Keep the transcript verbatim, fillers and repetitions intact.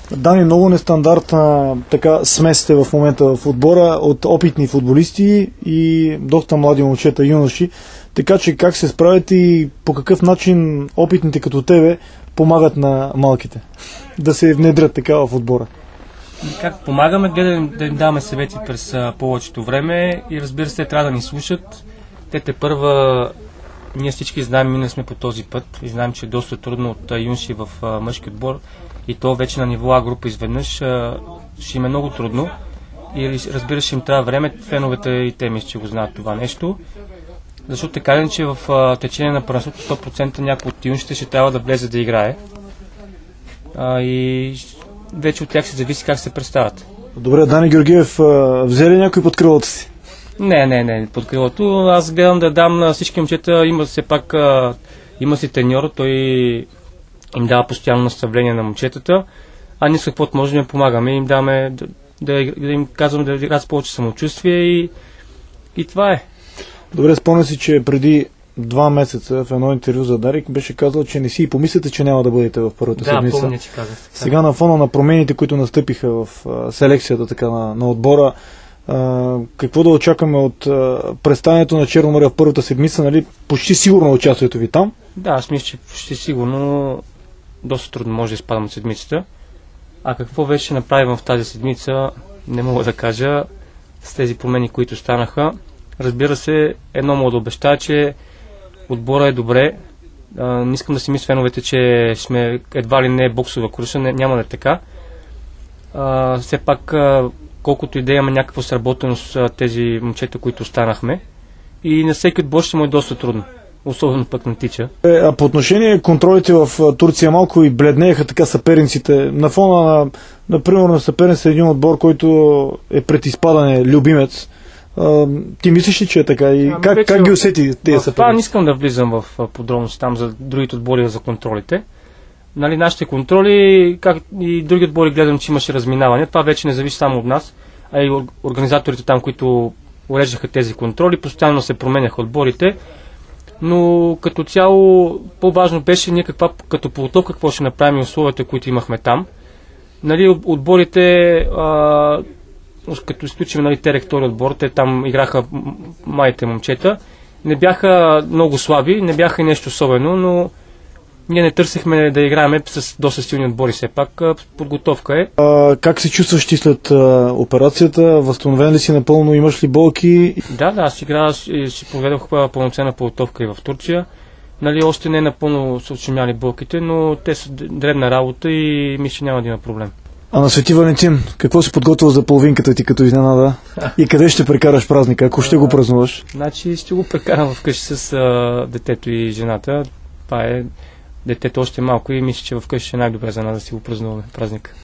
Дани, много нестандартна така смесите в момента в отбора от опитни футболисти и доста млади момчета, юноши. Така че как се справят и по какъв начин опитните като тебе помагат на малките да се внедрят така в отбора? Как помагаме, гледаме да им даваме съвети през а, повечето време и разбира се, трябва да ни слушат. Те те първа, ние всички знаем, минали сме по този път и знаем, че е доста трудно от а, юнши в а, мъжки отбор и то вече на ниво А група изведнъж а, ще им е много трудно и разбира се, им трябва време, феновете и те мисля, че го знаят това нещо. Защото те казвам, че в а, течение на първенството сто процента някой от юншите ще трябва да влезе да играе а, и вече от тях се зависи как се представят. Добре, Дани Георгиев, взе ли някой под крилото си? Не, не, не, под крилото. Аз гледам да дам на всички момчета, има все пак, а, има си треньор, той им дава постоянно наставление на момчетата, а ние с каквото можем да помагаме, им даваме, да, да, да им казваме да играят с повече самочувствие и, и това е. Добре, спомня си, че преди два месеца в едно интервю за Дарик беше казал, че не си и помислите, че няма да бъдете в първата да, седмица. Да, помня, че казах. Сега на фона на промените, които настъпиха в а, селекцията така, на, на отбора, а, какво да очакваме от а, представянето на Черно море в първата седмица, нали? Почти сигурно участието ви там? Да, аз мисля, че почти сигурно доста трудно може да изпадам от седмицата. А какво вече направим в тази седмица, не мога да кажа с тези промени, които станаха. Разбира се, едно мога да обещая, че отбора е добре. А, не искам да си мисля феновете, че сме едва ли не е боксова круша, не, няма да е така. А, все пак, а, колкото и да имаме някаква сработеност с тези момчета, които останахме. И на всеки отбор ще му е доста трудно. Особено пък на тича. Е, а по отношение контролите в Турция малко и бледнееха така съперниците. На фона на, например, на съперница един отбор, който е пред изпадане любимец. Uh, ти мислиш ли, че е така? И а, как, вече, как ги усети тези съперници? Това не искам да влизам в подробности там за другите отбори за контролите. Нали, нашите контроли, как и други отбори гледам, че имаше разминаване. Това вече не зависи само от нас, а и организаторите там, които уреждаха тези контроли, постоянно се променяха отборите. Но като цяло по-важно беше ние каква, като подготовка, какво ще направим и условията, които имахме там. Нали, отборите, а, като изключим, нали, Терек втори отбор, те там играха майите момчета, не бяха много слаби, не бяха и нещо особено, но ние не търсихме да играем с доста силни отбори, все пак подготовка е. А, как се чувстваш ти след а, операцията? Възстановен ли си напълно? Имаш ли болки? Да, да, аз игра, си проведох пълноценна подготовка и в Турция. Нали, още не е напълно са отшумяли болките, но те са дребна работа и мисля, че няма да има проблем. А на Свети Валентин, какво си подготвил за половинката ти като изненада? И къде ще прекараш празника, ако ще го празнуваш? Значи ще го прекарам вкъщи с а, детето и жената. Това е, детето още малко и мисля, че вкъщи е най-добре за нас да си го празнуваме празника.